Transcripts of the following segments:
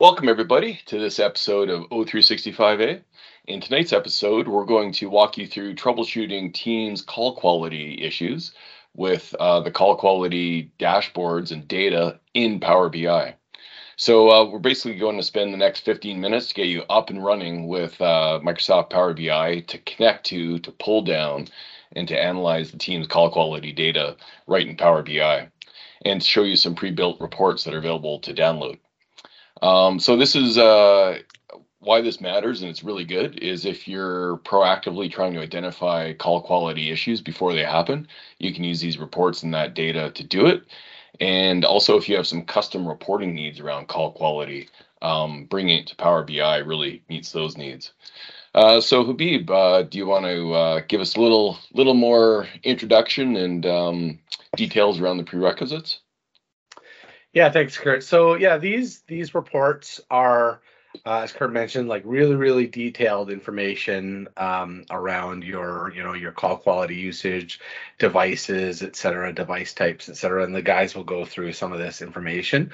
Welcome, everybody, to this episode of O365A. In tonight's episode, we're going to walk you through troubleshooting Teams call quality issues with the call quality dashboards and data in Power BI. So we're basically going to spend the next 15 minutes to get you up and running with Microsoft Power BI to connect to pull down, and to analyze the Teams call quality data right in Power BI, and show you some pre-built reports that are available to download. So this is why this matters, and it's really good, is if you're proactively trying to identify call quality issues before they happen, you can use these reports and that data to do it. And also, if you have some custom reporting needs around call quality, bringing it to Power BI really meets those needs. So Habib, do you want to give us a little more introduction and details around the prerequisites? Yeah, thanks, Kurt. So yeah, these reports are, as Kurt mentioned, like really detailed information around your call quality usage, devices, et cetera, device types, et cetera. And the guys will go through some of this information.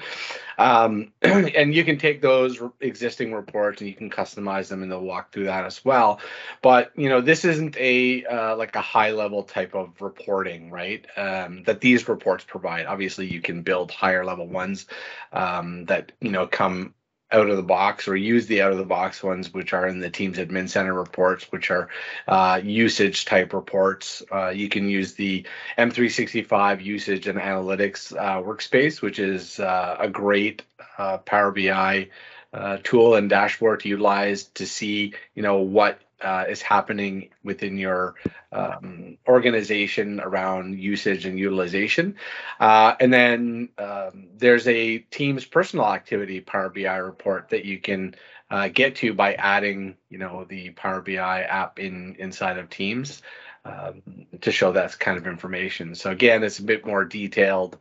And you can take those existing reports and you can customize them, and they'll walk through that as well. But this isn't a like a high level type of reporting, right? That these reports provide. Obviously, you can build higher level ones that come out of the box, or use the out of the box ones, which are in the Teams Admin Center reports, which are usage type reports. You can use the M365 usage and analytics workspace, which is a great Power BI tool and dashboard to utilize to see what is happening within your organization around usage and utilization. And then there's a Teams personal activity Power BI report that you can get to by adding the Power BI app inside of Teams to show that kind of information. So again, it's a bit more detailed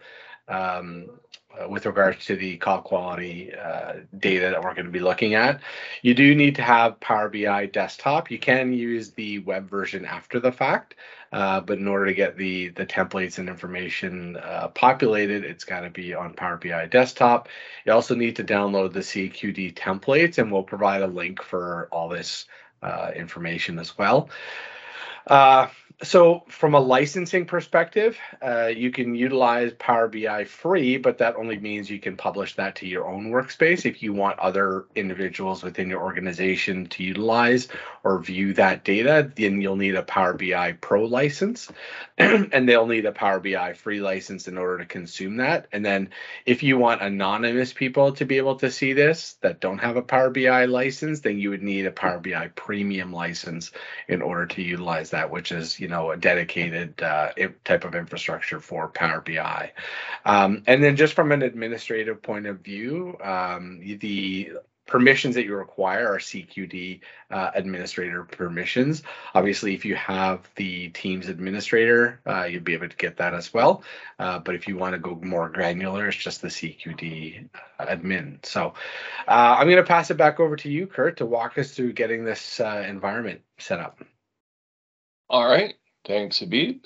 with regards to the call quality data that we're going to be looking at. You do need to have Power BI desktop. You can use the web version after the fact, but in order to get the templates and information populated, it's got to be on Power BI desktop. You also need to download the CQD templates, and we'll provide a link for all this information as well. So from a licensing perspective, you can utilize Power BI free, but that only means you can publish that to your own workspace. If you want other individuals within your organization to utilize or view that data, then you'll need a Power BI Pro license, and they'll need a Power BI free license in order to consume that. And then if you want anonymous people to be able to see this that don't have a Power BI license, then you would need a Power BI premium license in order to utilize that, which is a dedicated type of infrastructure for Power BI. And then just from an administrative point of view, the permissions that you require are CQD administrator permissions. Obviously, if you have the Teams administrator, you'll be able to get that as well. But if you want to go more granular, it's just the CQD admin. So I'm going to pass it back over to you, Kurt, to walk us through getting this environment set up. All right. Thanks, Habib.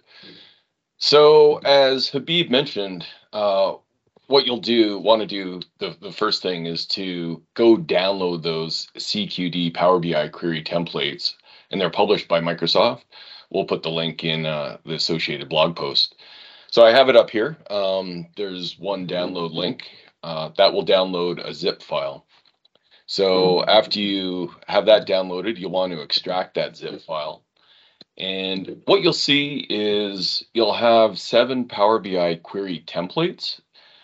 So as Habib mentioned, what you'll want to do, the first thing is to go download those CQD Power BI query templates, and they're published by Microsoft. We'll put the link in the associated blog post. So I have it up here. There's one download link that will download a zip file. So after you have that downloaded, you'll want to extract that zip file. And what you'll see is you'll have 7 Power BI query templates.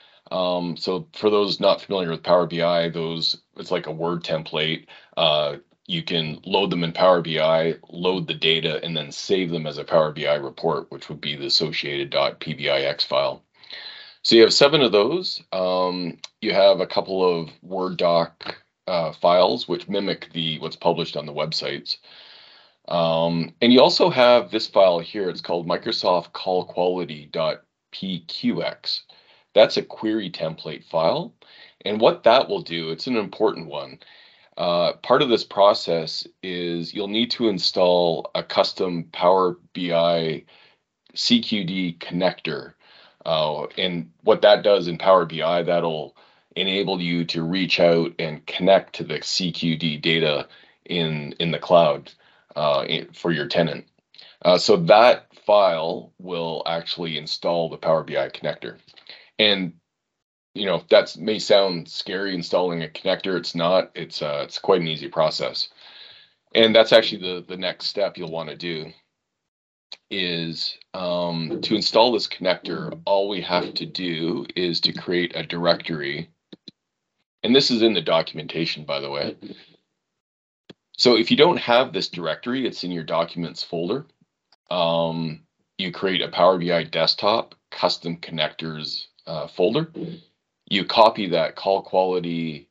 So for those not familiar with Power BI, it's like a Word template. You can load them in Power BI, load the data, and then save them as a Power BI report, which would be the associated .pbix file. So you have 7 of those. You have a couple of Word doc files, which mimic what's published on the websites. And you also have this file here. It's called Microsoft Call Quality.pqx. That's a query template file. And what that will do, it's an important one. Part of this process is you'll need to install a custom Power BI CQD connector. And what that does in Power BI, that'll enable you to reach out and connect to the CQD data in the cloud for your tenant. So that file will actually install the Power BI connector. And that may sound scary installing a connector. It's not. It's quite an easy process. And that's actually the next step you'll want to do is to install this connector. All we have to do is to create a directory. And this is in the documentation, by the way. So if you don't have this directory, it's in your documents folder. You create a Power BI desktop custom connectors folder. You copy that call quality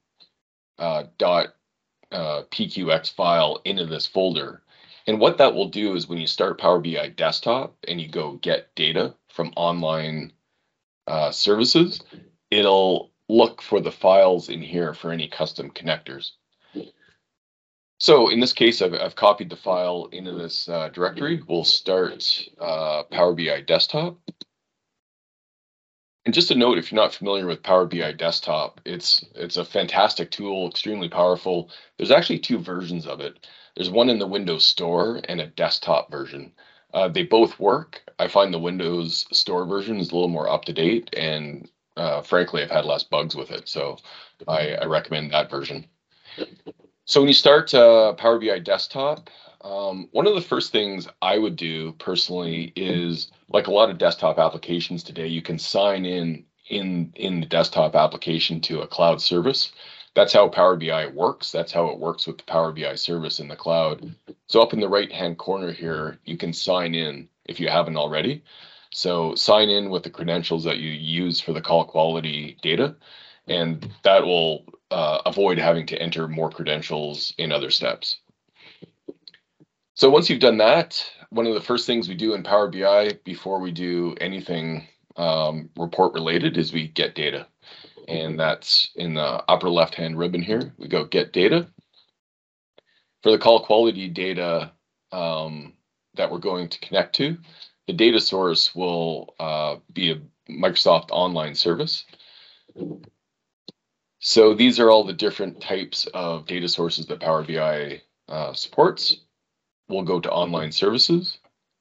.pqx file into this folder. And what that will do is when you start Power BI desktop and you go get data from online services, it'll look for the files in here for any custom connectors. So in this case, I've copied the file into this directory. We'll start Power BI desktop. And just a note, if you're not familiar with Power BI desktop, it's a fantastic tool, extremely powerful. There's actually two versions of it. There's one in the Windows Store and a desktop version. They both work. I find the Windows Store version is a little more up to date, and frankly, I've had less bugs with it. So I recommend that version. So when you start Power BI desktop, one of the first things I would do personally is, like a lot of desktop applications today, you can sign in the desktop application to a cloud service. That's how Power BI works. That's how it works with the Power BI service in the cloud. So up in the right-hand corner here, you can sign in if you haven't already. So sign in with the credentials that you use for the call quality data, and that will avoid having to enter more credentials in other steps. So once you've done that, one of the first things we do in Power BI before we do anything report related is we get data. And that's in the upper left-hand ribbon here. We go get data. For the call quality data that we're going to connect to, the data source will be a Microsoft Online service. So these are all the different types of data sources that Power BI supports. We'll go to online services.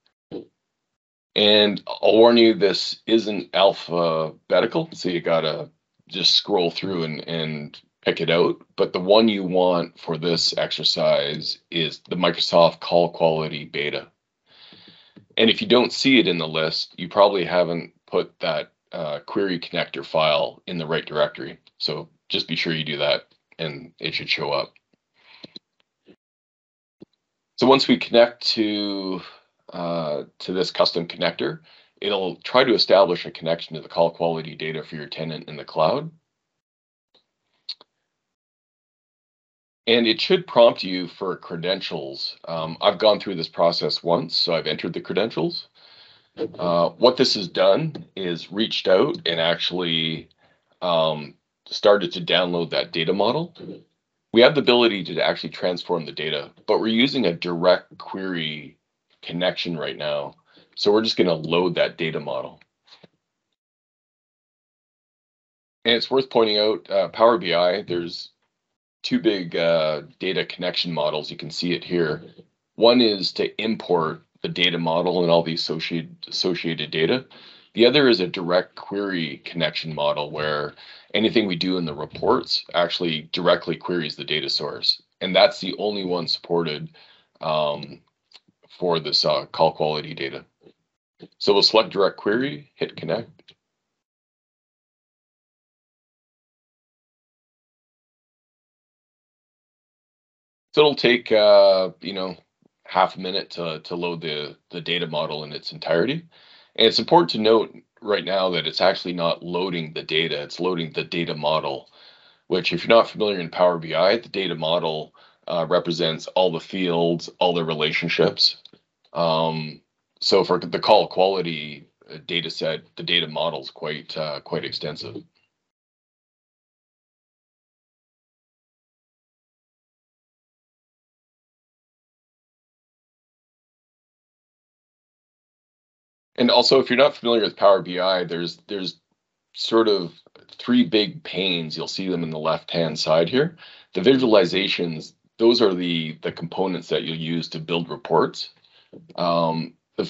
And I'll warn you, this isn't alphabetical, so you gotta just scroll through and pick it out. But the one you want for this exercise is the Microsoft Call Quality Beta. And if you don't see it in the list, you probably haven't put that query connector file in the right directory. So just be sure you do that and it should show up. So once we connect to this custom connector, it'll try to establish a connection to the call quality data for your tenant in the cloud. And it should prompt you for credentials. I've gone through this process once, so I've entered the credentials. What this has done is reached out and actually started to download that data model. We have the ability to actually transform the data, but we're using a direct query connection right now. So we're just going to load that data model. And it's worth pointing out, Power BI, there's two big data connection models. You can see it here. One is to import the data model and all the associated data. The other is a direct query connection model where anything we do in the reports actually directly queries the data source. And that's the only one supported for this call quality data. So we'll select direct query, hit connect. So it'll take half a minute to load the data model in its entirety. And it's important to note right now that it's actually not loading the data, it's loading the data model, which if you're not familiar in Power BI, the data model represents all the fields, all the relationships. So for the call quality data set, the data model is quite extensive. And also, if you're not familiar with Power BI, there's sort of three big panes. You'll see them in the left-hand side here. The visualizations, those are the components that you'll use to build reports. The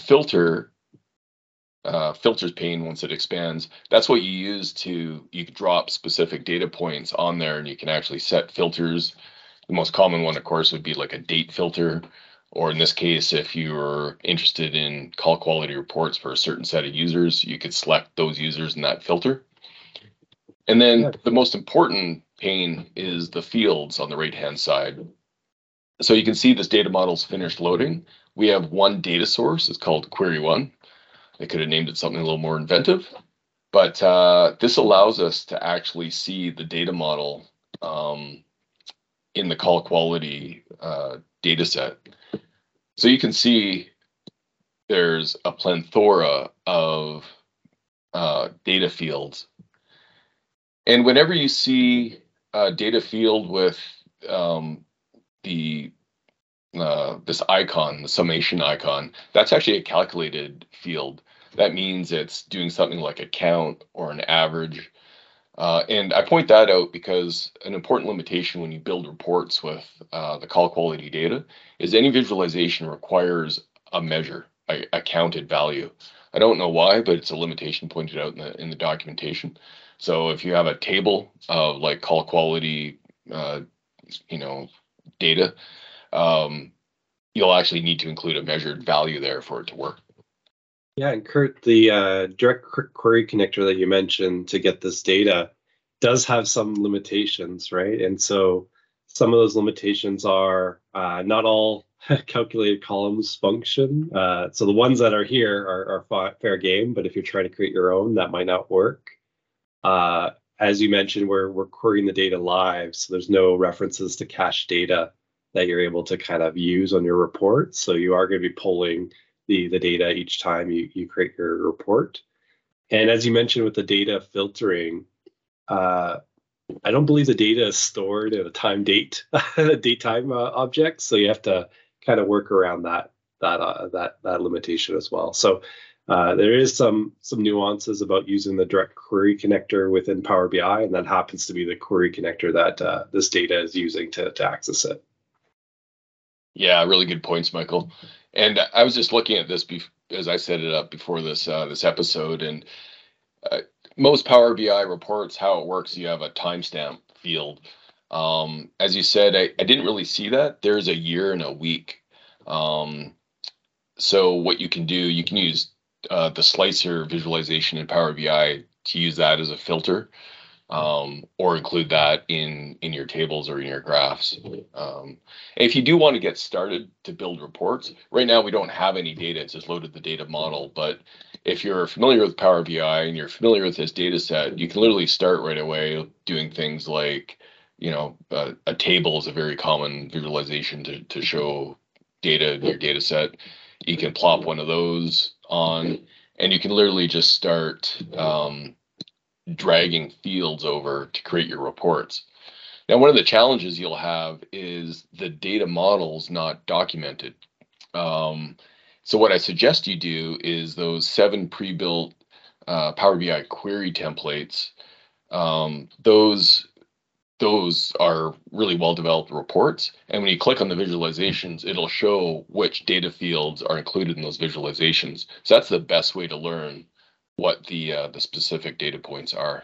filters pane, once it expands, that's what you use you can drop specific data points on there, and you can actually set filters. The most common one, of course, would be like a date filter, or in this case, if you're interested in call quality reports for a certain set of users, you could select those users in that filter. And then the most important pane is the fields on the right-hand side. So you can see this data model's finished loading. We have one data source. It's called Query One. They could have named it something a little more inventive, but this allows us to actually see the data model in the call quality data set. So you can see there's a plethora of data fields. And whenever you see a data field with this icon, the summation icon, that's actually a calculated field. That means it's doing something like a count or an average. And I point that out because an important limitation when you build reports with the call quality data is any visualization requires a measure, a counted value. I don't know why, but it's a limitation pointed out in the documentation. So if you have a table of like call quality, data, you'll actually need to include a measured value there for it to work. Yeah, and Kurt, the direct query connector that you mentioned to get this data does have some limitations, right? And so some of those limitations are not all calculated columns function. So the ones that are here are fair game, but if you're trying to create your own, that might not work. As you mentioned, we're querying the data live, so there's no references to cache data that you're able to kind of use on your report. So you are going to be pulling the data each time you create your report. And as you mentioned with the data filtering, I don't believe the data is stored in a datetime object. So you have to kind of work around that limitation as well. So there is some nuances about using the direct query connector within Power BI, and that happens to be the query connector that this data is using to access it. Yeah, really good points, Michael. And I was just looking at this as I set it up before this episode, and most Power BI reports, how it works, you have a timestamp field. As you said, I didn't really see that. There's a year and a week. So what you can do, you can use the slicer visualization in Power BI to use that as a filter. Or include that in your tables or in your graphs. If you do want to get started to build reports, right now we don't have any data, it's just loaded the data model, but if you're familiar with Power BI and you're familiar with this data set, you can literally start right away doing things like, a table is a very common visualization to show data in your data set. You can plop one of those on, and you can literally just start dragging fields over to create your reports. Now, one of the challenges you'll have is the data model's not documented. So what I suggest you do is those 7 pre-built Power BI query templates. Those are really well-developed reports. And when you click on the visualizations, it'll show which data fields are included in those visualizations. So that's the best way to learn what the specific data points are.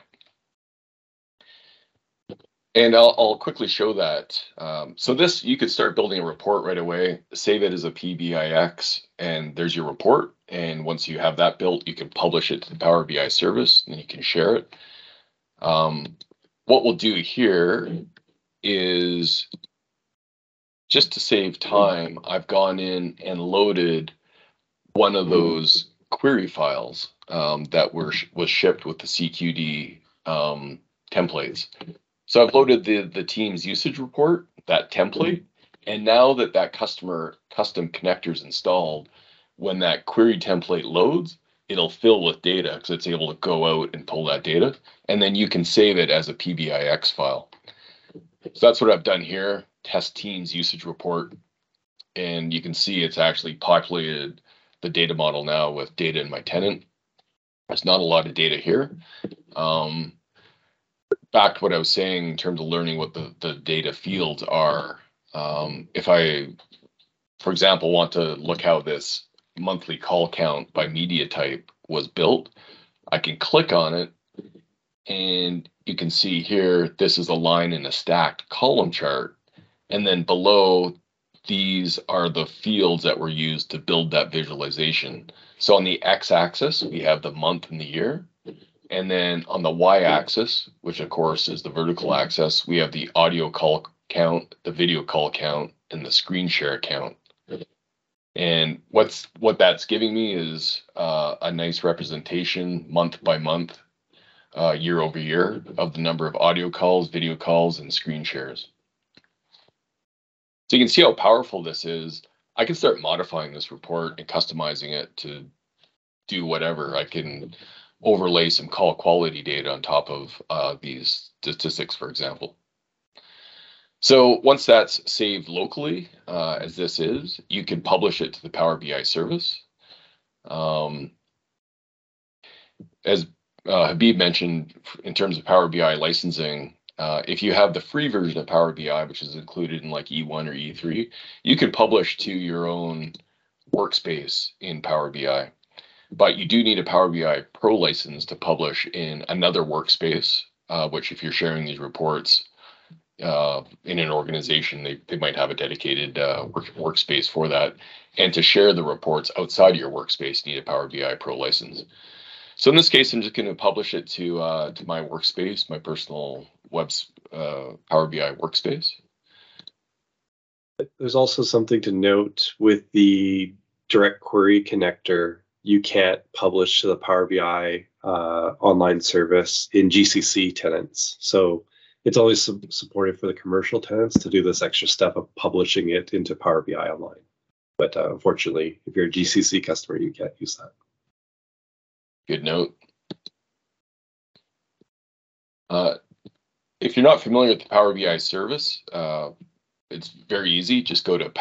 And I'll quickly show that. So this, you could start building a report right away, save it as a PBIX, and there's your report. And once you have that built, you can publish it to the Power BI service, and you can share it. What we'll do here is, just to save time, I've gone in and loaded one of those query files that was shipped with the CQD templates. So I've loaded the team's usage report, that template, and now that customer custom connector is installed, when that query template loads, it'll fill with data because it's able to go out and pull that data, and then you can save it as a PBIX file. So that's what I've done here, test team's usage report, and you can see it's actually populated the data model now with data in my tenant. There's not a lot of data here. Back to what I was saying in terms of learning what the data fields are. If I, for example, want to look how this monthly call count by media type was built, I can click on it, and you can see here, this is a line in a stacked column chart. And then below, these are the fields that were used to build that visualization. So on the x-axis, we have the month and the year. And then on the y-axis, which of course is the vertical axis, we have the audio call count, the video call count, and the screen share count. And what that's giving me is a nice representation month by month, year over year, of the number of audio calls, video calls, and screen shares. So you can see how powerful this is. I can start modifying this report and customizing it to do whatever. I can overlay some call quality data on top of these statistics, for example. So once that's saved locally, as this is, you can publish it to the Power BI service. As Habib mentioned, in terms of Power BI licensing, if you have the free version of Power BI, which is included in like E1 or E3, you can publish to your own workspace in Power BI. But you do need a Power BI Pro license to publish in another workspace, which if you're sharing these reports in an organization, they might have a dedicated workspace for that. And to share the reports outside your workspace, you need a Power BI Pro license. So in this case, I'm just going to publish it to my workspace, my personal Power BI workspace. There's also something to note with the direct query connector. You can't publish to the Power BI online service in GCC tenants. So it's always supported for the commercial tenants to do this extra step of publishing it into Power BI Online. But unfortunately, if you're a GCC customer, you can't use that. Good note. If you're not familiar with the Power BI service, it's very easy. Just go to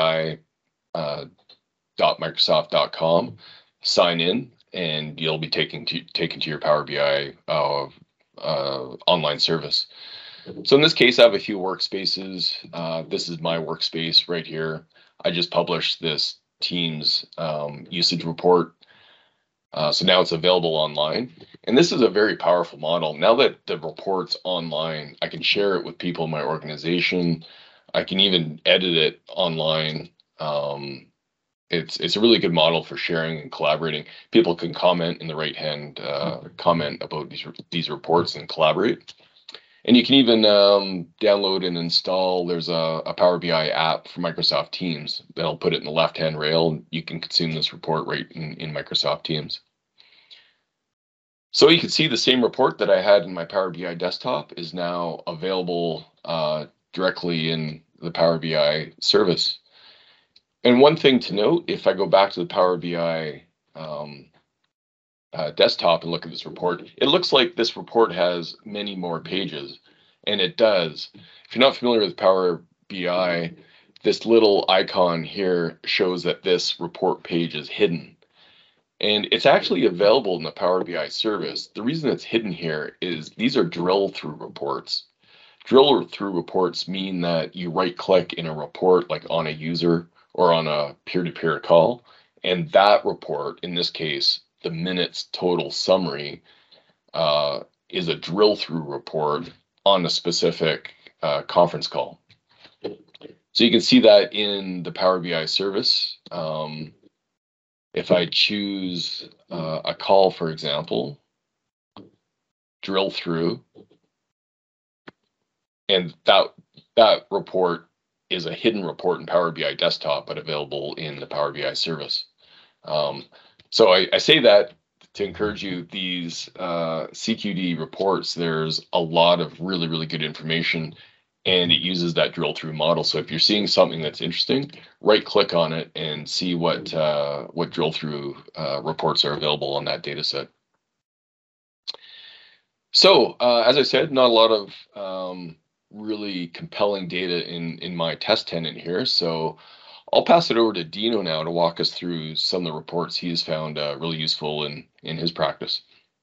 powerbi.microsoft.com, sign in, and you'll be taken to your Power BI online service. So in this case, I have a few workspaces. This is my workspace right here. I just published this Teams usage report. So now it's available online. And this is a very powerful model. Now that the report's online, I can share it with people in my organization. I can even edit it online. It's a really good model for sharing and collaborating. People can comment in the right-hand comment about these reports and collaborate. And you can even download and install. There's a Power BI app for Microsoft Teams that'll put it in the left-hand rail. You can consume this report right in Microsoft Teams. So you can see the same report that I had in my Power BI desktop is now available directly in the Power BI service. And one thing to note, if I go back to the Power BI desktop and look at this report, it looks like this report has many more pages, and it does. If you're not familiar with Power BI, this little icon here shows that this report page is hidden. And it's actually available in the Power BI service. The reason it's hidden here is these are drill-through reports. Drill-through reports mean that you right-click in a report, like on a user or on a peer-to-peer call, and that report, in this case, the minutes total summary, is a drill-through report on a specific conference call. So you can see that in the Power BI service. If I choose a call, for example, drill through, and that report is a hidden report in Power BI desktop, but available in the Power BI service. So I say that to encourage you, these CQD reports, there's a lot of really, really good information, and it uses that drill through model. So if you're seeing something that's interesting, right click on it and see what drill through reports are available on that data set. So as I said, not a lot of really compelling data in my test tenant here. So I'll pass it over to Dino now to walk us through some of the reports he's found really useful in his practice.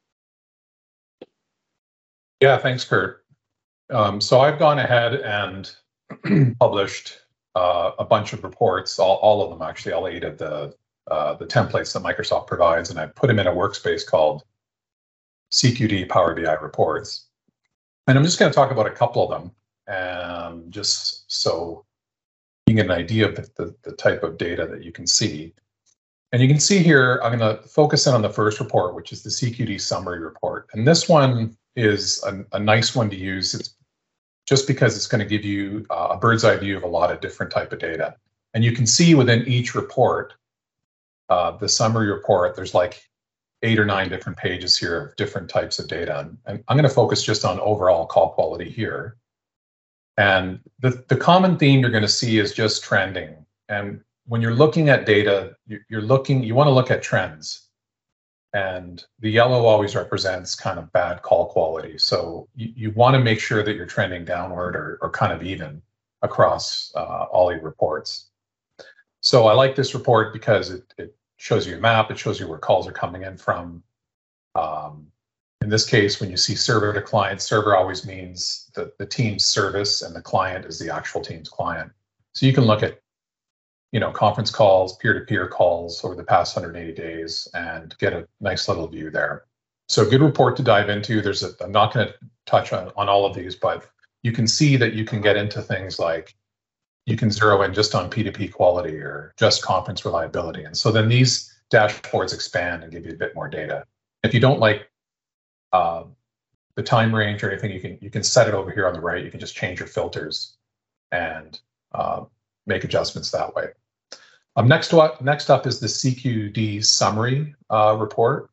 Yeah, thanks, Kurt. So I've gone ahead and published a bunch of reports, all of them actually, all 8 of the templates that Microsoft provides, and I put them in a workspace called CQD Power BI Reports. And I'm just going to talk about a couple of them, just so you can get an idea of the type of data that you can see. And you can see here, I'm going to focus in on the first report, which is the CQD summary report. And this one is a nice one to use. It's just because it's going to give you a bird's eye view of a lot of different type of data. And you can see within each report, the summary report, there's like 8 or 9 different pages here of different types of data. And I'm going to focus just on overall call quality here. And the common theme you're going to see is just trending. And when you're looking at data, you want to look at trends. And the yellow always represents kind of bad call quality. So you want to make sure that you're trending downward or kind of even across all your reports. So I like this report because it shows you a map, it shows you where calls are coming in from. In this case, when you see server to client, server always means the team's service and the client is the actual team's client. So you can look at, conference calls, peer-to-peer calls over the past 180 days and get a nice little view there. So good report to dive into. I'm not going to touch on all of these, but you can see that you can get into things like you can zero in just on P2P quality or just conference reliability. And so then these dashboards expand and give you a bit more data. If you don't like the time range or anything, you can set it over here on the right. You can just change your filters and make adjustments that way. Next up is the CQD summary report.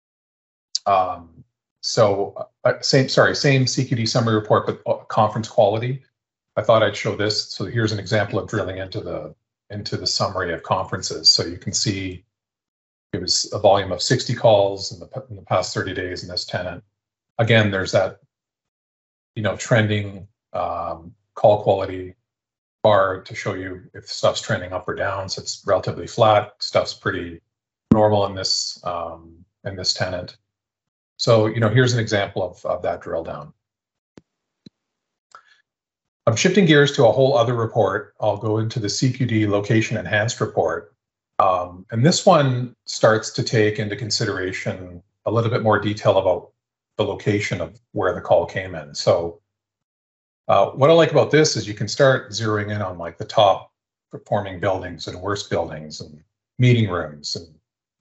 Same CQD summary report, but conference quality. I thought I'd show this. So here's an example of drilling into the summary of conferences. So you can see it was a volume of 60 calls in the past 30 days in this tenant. Again, there's that, trending call quality bar to show you if stuff's trending up or down. So it's relatively flat. Stuff's pretty normal in this tenant. So, here's an example of that drill down. I'm shifting gears to a whole other report. I'll go into the CQD location enhanced report. And this one starts to take into consideration a little bit more detail about the location of where the call came in. So what I like about this is you can start zeroing in on like the top performing buildings and worst buildings and meeting rooms. And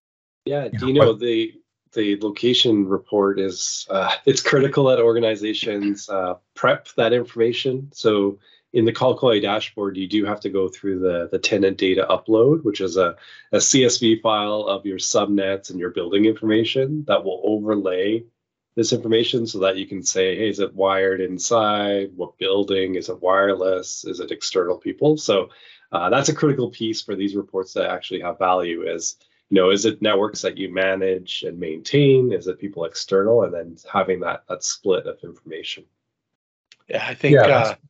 the location report is it's critical that organizations prep that information. So in the call quality dashboard, you do have to go through the tenant data upload, which is a CSV file of your subnets and your building information that will overlay this information so that you can say, hey, is it wired inside? What building? Is it wireless? Is it external people? So that's a critical piece for these reports that actually have value is, is it networks that you manage and maintain? Is it people external? And then having that split of information. Yeah, I think,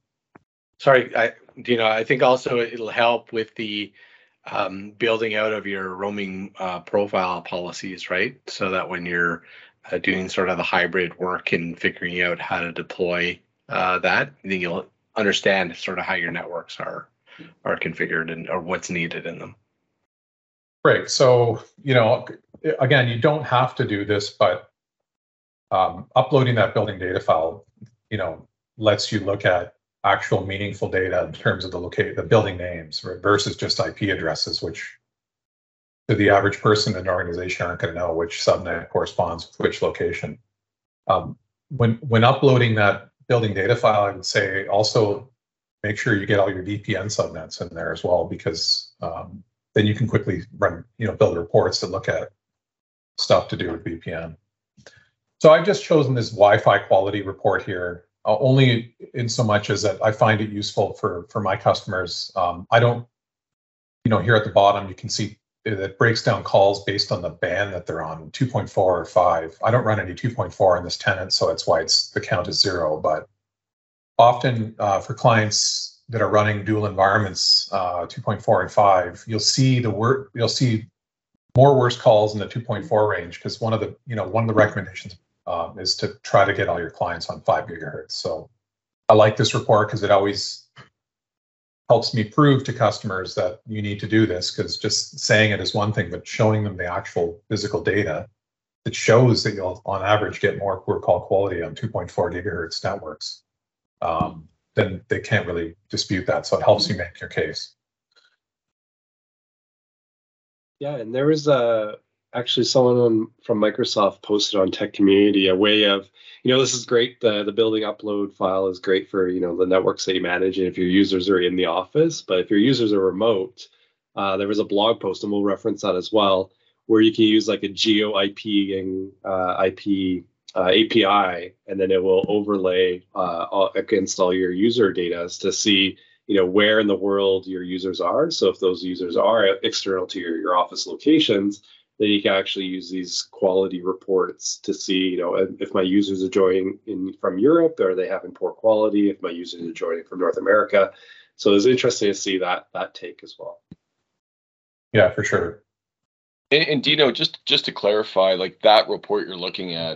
I think also it'll help with the building out of your roaming profile policies, right? So that when you're doing sort of the hybrid work and figuring out how to deploy that, then you'll understand sort of how your networks are configured or what's needed in them. Great. So, again, you don't have to do this, but uploading that building data file, lets you look at actual meaningful data in terms of the building names versus just IP addresses, which to the average person in an organization aren't going to know which subnet corresponds with which location. When uploading that building data file, I would say also make sure you get all your VPN subnets in there as well, because then you can quickly run, build reports that look at stuff to do with VPN. So I've just chosen this Wi-Fi quality report here, only in so much as that I find it useful for my customers. I don't, here at the bottom, you can see it breaks down calls based on the band that they're on, 2.4 or 5. I don't run any 2.4 in this tenant, so that's why the count is 0. But often for clients, that are running dual environments, 2.4 and 5, you'll see more worse calls in the 2.4 range, because one of the recommendations is to try to get all your clients on 5 gigahertz. So I like this report because it always helps me prove to customers that you need to do this, because just saying it is one thing, but showing them the actual physical data that shows that you'll on average get more poor call quality on 2.4 gigahertz networks, then they can't really dispute that. So it helps you make your case. Yeah, and there was actually someone from Microsoft posted on Tech Community a way of, this is great. The building upload file is great for, the networks that you manage, and if your users are in the office. But if your users are remote, there was a blog post, and we'll reference that as well, where you can use like a geo IP and IP API, and then it will overlay against all your user data to see where in the world your users are. So if those users are external to your office locations, then you can actually use these quality reports to see, if my users are joining from Europe, are they having poor quality? If my users are joining from North America. So it's interesting to see that take as well. Yeah, for sure. And Dino, just to clarify, like that report you're looking at,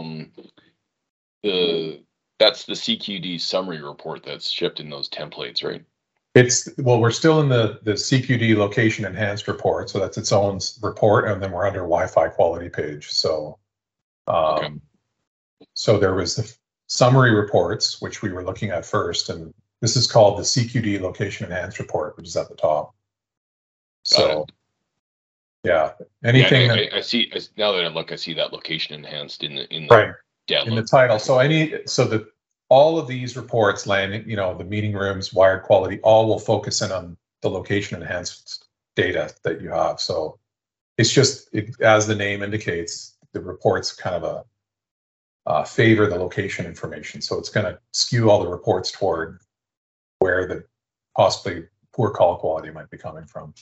that's the CQD summary report that's shipped in those templates, right? We're still in the CQD location enhanced report, so that's its own report, and then we're under Wi-Fi quality page. So, Okay. So there was the summary reports, which we were looking at first, and this is called the CQD location enhanced report, which is at the top. So, yeah, anything I see. Now that I look, I see that location enhanced in the right download. in the title. So all of these reports, landing, the meeting rooms, wired quality, all will focus in on the location enhanced data that you have. So it's just, as the name indicates, the reports kind of favor the location information. So it's going to skew all the reports toward where the possibly poor call quality might be coming from.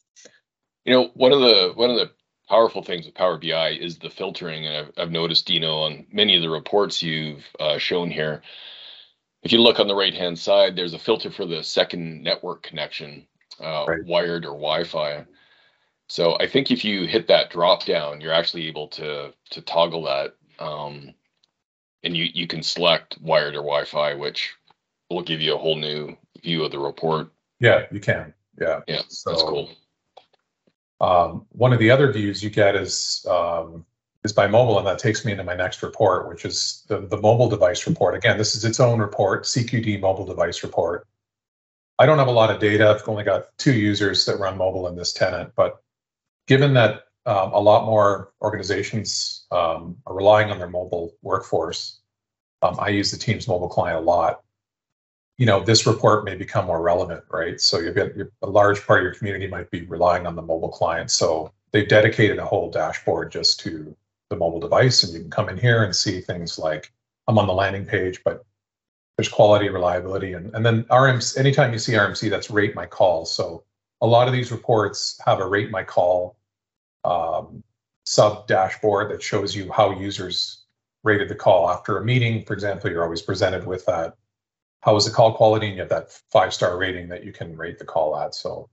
One of the powerful things with Power BI is the filtering, and I've noticed, Dino, on many of the reports you've shown here. If you look on the right-hand side, there's a filter for the second network connection, Right. wired or Wi-Fi. So I think if you hit that drop down, you're actually able to toggle that, and you can select wired or Wi-Fi, which will give you a whole new view of the report. Yeah, you can. Yeah. Yeah, So, that's cool. One of the other views you get is by mobile, and that takes me into my next report, which is the mobile device report. Again, this is its own report, CQD mobile device report. I don't have a lot of data. I've only got 2 users that run mobile in this tenant, but given that a lot more organizations are relying on their mobile workforce, I use the Teams mobile client a lot. This report may become more relevant, right? So you've got a large part of your community might be relying on the mobile client. So they've dedicated a whole dashboard just to the mobile device, and you can come in here and see things like, I'm on the landing page, but there's quality, reliability, and then RMC. Anytime you see RMC, that's rate my call. So a lot of these reports have a rate my call sub dashboard that shows you how users rated the call after a meeting. For example, you're always presented with that. How was the call quality? And you have that 5-star rating that you can rate the call at. So,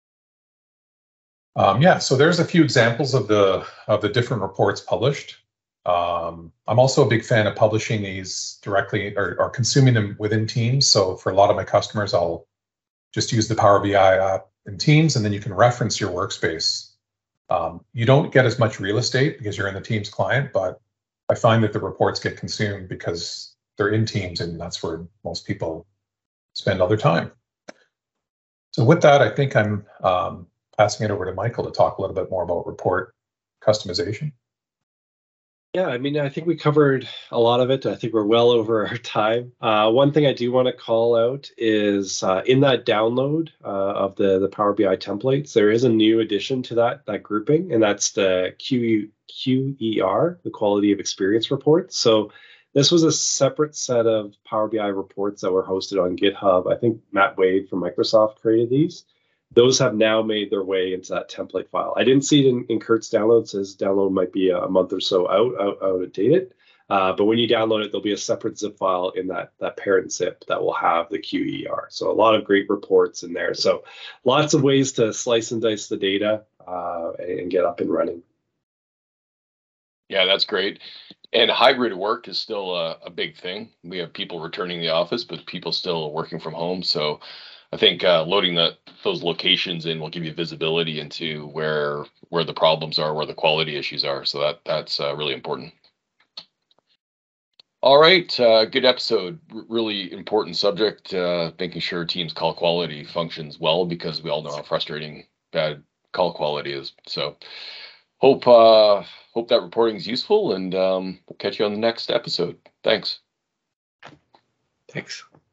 so there's a few examples of the different reports published. I'm also a big fan of publishing these directly or consuming them within Teams. So for a lot of my customers, I'll just use the Power BI app in Teams, and then you can reference your workspace. You don't get as much real estate because you're in the Teams client, but I find that the reports get consumed because they're in Teams, and that's where most people spend all their time. So with that, I think I'm passing it over to Michael to talk a little bit more about report customization. Yeah, I think we covered a lot of it. I think we're well over our time. One thing I do want to call out is in that download of the Power BI templates, there is a new addition to that grouping, and that's the QER, the Quality of Experience report. So this was a separate set of Power BI reports that were hosted on GitHub. I think Matt Wade from Microsoft created these. Those have now made their way into that template file. I didn't see it in Kurt's download. It says download might be a month or so outdated. But when you download it, there'll be a separate zip file in that parent zip that will have the QER. So a lot of great reports in there. So lots of ways to slice and dice the data and get up and running. Yeah, that's great. And hybrid work is still a big thing. We have people returning to the office, but people still working from home. So I think loading those locations in will give you visibility into where the problems are, where the quality issues are. So that's really important. All right, good episode. Really important subject. Making sure teams call quality functions well, because we all know how frustrating bad call quality is. So hope that reporting is useful, and we'll catch you on the next episode. Thanks. Thanks.